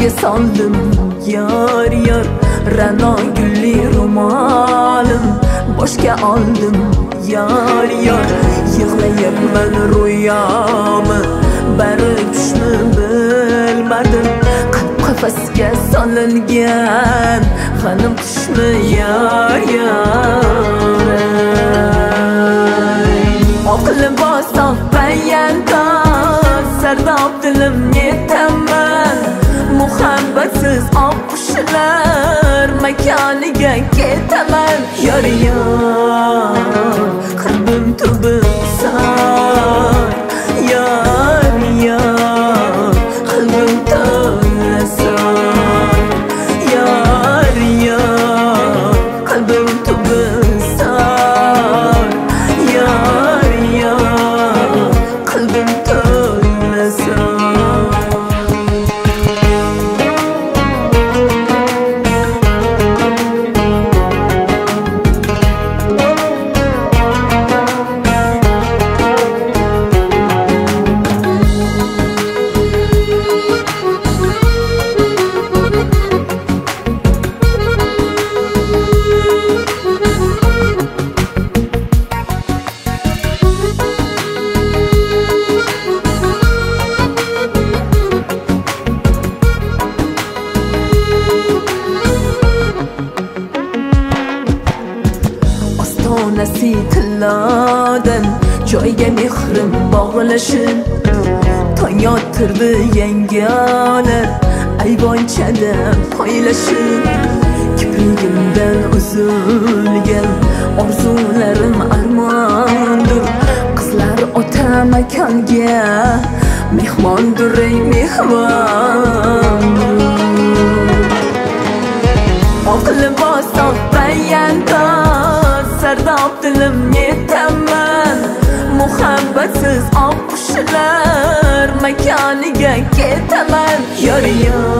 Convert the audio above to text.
Kafamga soldim yor yor Ra'no gulli ro'molim Boshga oldim yor yor Yig'layapman ro'yomi Bari tushni bilmadim Qafasga solingan G'anim qushni yor yor Oq libos payantoz Sardob dilim yetaman Muhabbatsiz oq qushlar Makoniga ketaman yor yor Qalbim tubi sor yor yor Qalbim to'la sor yor yor Qalbim tubi sor yor yor Qalbim to'la sor Ostonasi tillodan joyga mehrim bog'lashib tong yotirdi yangalar ayvonchada poylashib kiprigimdan uzilgan orzularim armondir qizlar ota makonga mehmondir ey mehmon oq libos payantoz Sardob dilim yetaman Muhabbatsiz oq qushlar Makoniga ketaman yor yor